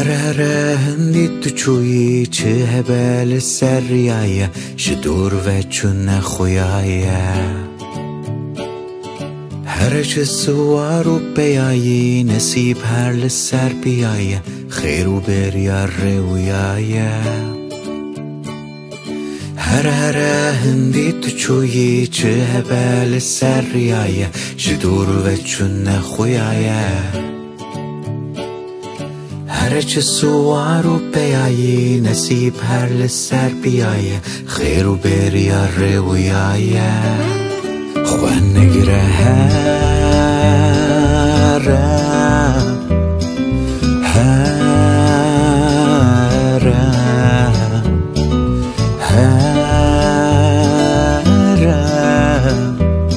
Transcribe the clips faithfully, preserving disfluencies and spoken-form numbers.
هر هر هندی تو چویی چه هبل سریایه شدور و چون نخویایه هر چه سوارو بیایی نصیب هر لسر بیایه خیرو بریا رویایه هر هر هندی تو چویی چه هبل سریایه شدور و چون نخویایه هر چه سوارو بیایی نصیب هر لسر بیایه خیرو بریا رویایه خوان نگره هرم هرم هرم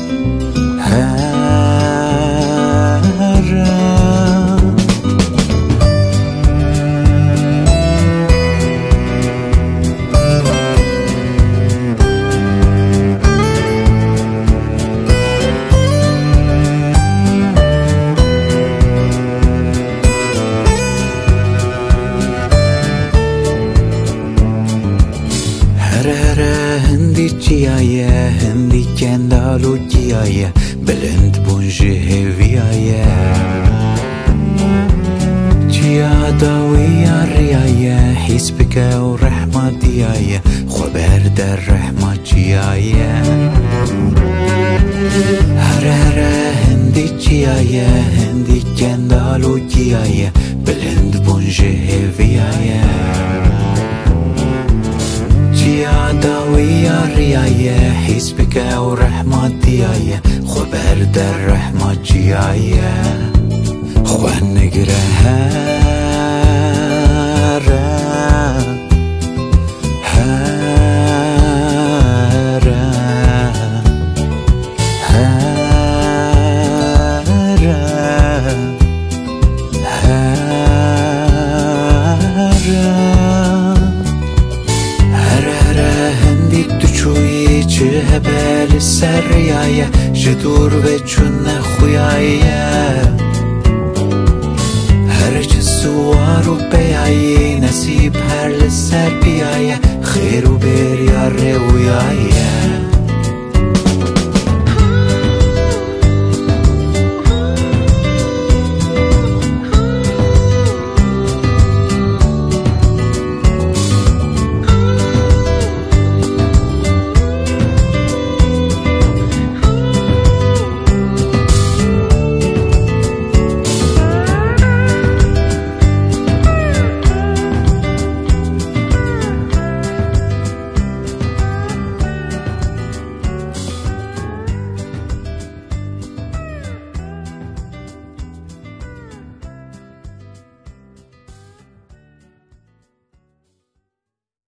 هرم هر هر هندی چیایه هندی کندالو چیایه بلند بونجه هویایه چیا داویا ریایه حس بک و رحمت دیایه خبر در رحمت چیایه هر هر هندی چیایه هندی کندالو چیایه بلند بونجه هویایه چیا داویا ریایه حس بک و رحمت دیایه خبر در رحمت چیایه خوان نگره هرم هرم هرم هرم چه هبل سریایه جدور و چون نخویایه هر چه سوارو بیایی نصیب هر لسر بیایه خیرو بریا رویایه